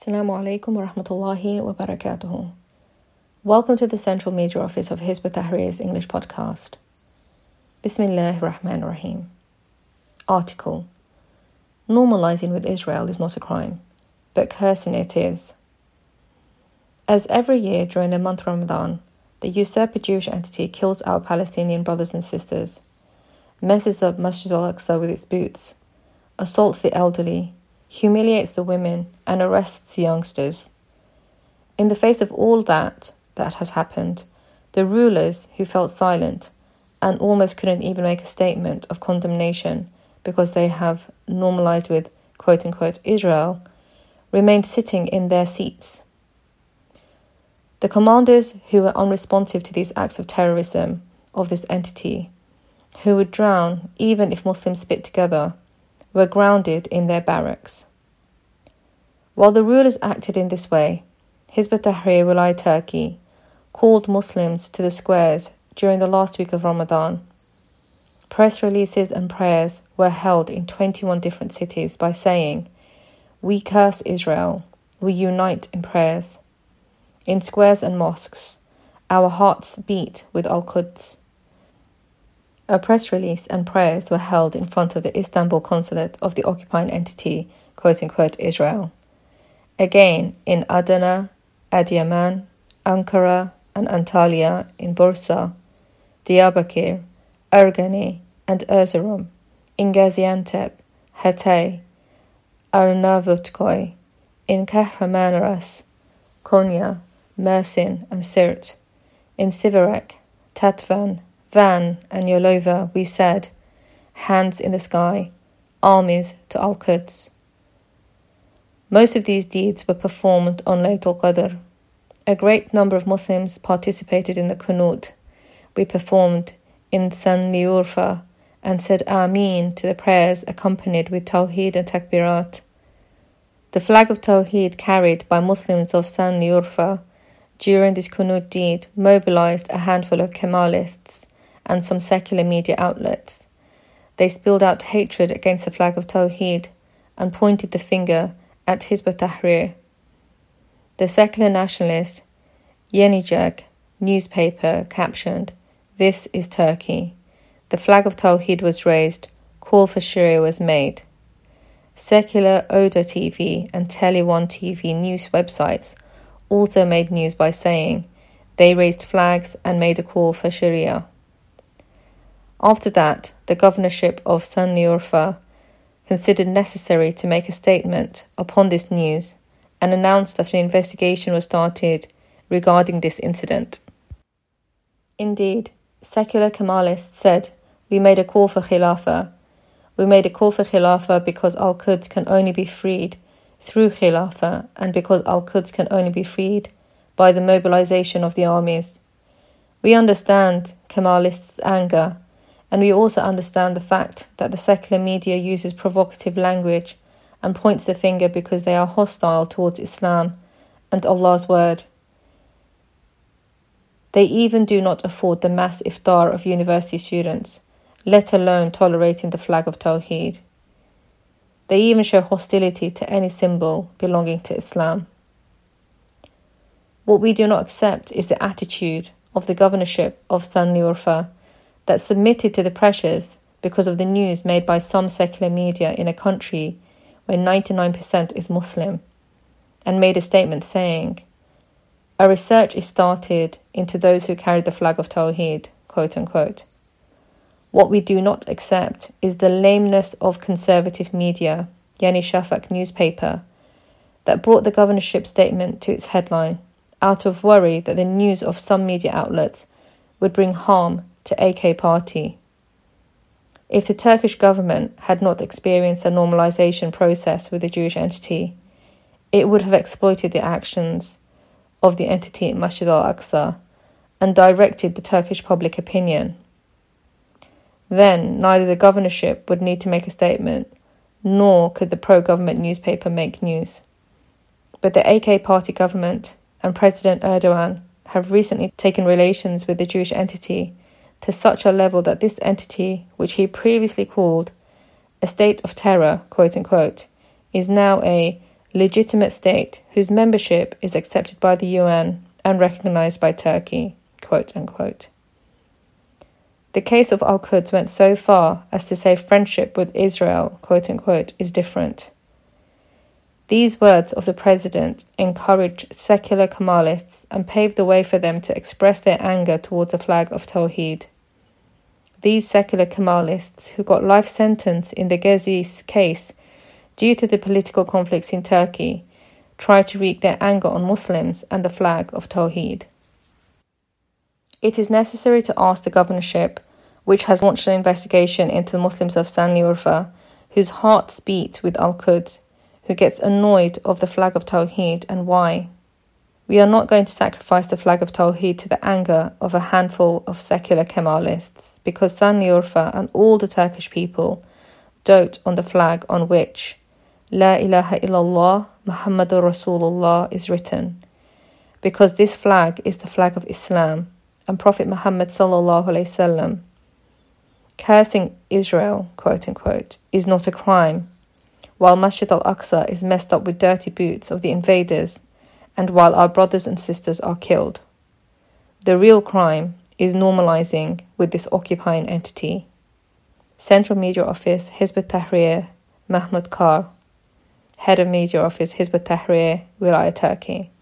Assalamu alaikum wa rahmatullahi wa barakatuhu. Welcome to the Central Media Office of Hizb ut-Tahrir's English podcast. Bismillahir Rahmanir Rahim. Article: Normalizing with Israel is not a crime, but cursing it is. As every year during the month Ramadan, the usurper Jewish entity kills our Palestinian brothers and sisters, messes up Masjid al-Aqsa with its boots, assaults the elderly, humiliates the women, and arrests youngsters. In the face of all that has happened, the rulers who felt silent and almost couldn't even make a statement of condemnation because they have normalized with quote-unquote Israel, remained sitting in their seats. The commanders who were unresponsive to these acts of terrorism of this entity, who would drown even if Muslims spit together, were grounded in their barracks. While the rulers acted in this way, Hizb ut-Tahrir Wilayat Turkey called Muslims to the squares during the last week of Ramadan. Press releases and prayers were held in 21 different cities by saying, "We curse Israel, we unite in prayers." In squares and mosques, our hearts beat with Al-Quds. A press release and prayers were held in front of the Istanbul consulate of the occupying entity, quote-unquote Israel. Again, in Adana, Adiyaman, Ankara, and Antalya, in Bursa, Diyarbakir, Ergani, and Erzurum, in Gaziantep, Hatay, Arnavutköy, in Kahramanmaraş, Konya, Mersin, and Sirt, in Siverek, Tatvan, Van, and Yalova, we said, hands in the sky, armies to Al-Quds. Most of these deeds were performed on Laylatul Qadr. A great number of Muslims participated in the Qunut we performed in Sanli Urfa and said Ameen to the prayers accompanied with Tawheed and Takbirat. The flag of Tawheed carried by Muslims of Sanli Urfa during this Qunut deed mobilized a handful of Kemalists and some secular media outlets. They spilled out hatred against the flag of Tawheed and pointed the finger at Hizb ut-Tahrir. The secular nationalist Yenijek newspaper captioned, "This is Turkey." The flag of Tawheed was raised, call for Sharia was made. Secular Oda TV and Tele 1 TV news websites also made news by saying they raised flags and made a call for Sharia. After that, the governorship of Sanli Urfa considered necessary to make a statement upon this news and announced that an investigation was started regarding this incident. Indeed, secular Kemalists said, "We made a call for Khilafah. We made a call for Khilafah because Al-Quds can only be freed through Khilafah and because Al-Quds can only be freed by the mobilization of the armies. We understand Kemalists' anger, and we also understand the fact that the secular media uses provocative language and points the finger because they are hostile towards Islam and Allah's word. They even do not afford the mass iftar of university students, let alone tolerating the flag of Tawheed. They even show hostility to any symbol belonging to Islam. What we do not accept is the attitude of the governorship of Sanli Urfa that submitted to the pressures because of the news made by some secular media in a country where 99% is Muslim, and made a statement saying, "A research is started into those who carried the flag of Tawheed," quote-unquote. What we do not accept is the lameness of conservative media, Yani Shafak newspaper, that brought the governorship statement to its headline out of worry that the news of some media outlets would bring harm to AK Party. If the Turkish government had not experienced a normalization process with the Jewish entity, it would have exploited the actions of the entity in Masjid al-Aqsa and directed the Turkish public opinion. Then neither the governorship would need to make a statement, nor could the pro-government newspaper make news. But the AK Party government and President Erdogan have recently taken relations with the Jewish entity to such a level that this entity, which he previously called a state of terror, quote-unquote, is now a legitimate state whose membership is accepted by the UN and recognized by Turkey, quote unquote. The case of Al-Quds went so far as to say friendship with Israel, quote unquote, is different. These words of the president encouraged secular Kemalists and paved the way for them to express their anger towards the flag of Tawheed. These secular Kemalists, who got life sentence in the Gezi case due to the political conflicts in Turkey, tried to wreak their anger on Muslims and the flag of Tawheed. It is necessary to ask the governorship, which has launched an investigation into the Muslims of Sanli Urfa, whose hearts beat with Al-Quds, who gets annoyed of the flag of Tawheed, and why. We are not going to sacrifice the flag of Tawheed to the anger of a handful of secular Kemalists, because Sanli Urfa and all the Turkish people dote on the flag on which La ilaha illallah Muhammadur Rasulullah is written, because this flag is the flag of Islam and Prophet Muhammad sallallahu alaihi wasallam. Cursing Israel, quote unquote, is not a crime, while Masjid al-Aqsa is messed up with dirty boots of the invaders, and while our brothers and sisters are killed. The real crime is normalizing with this occupying entity. Central Media Office, Hizb ut-Tahrir, Mahmoud Kar. Head of Media Office, Hizb ut-Tahrir, Wilaya, Turkey.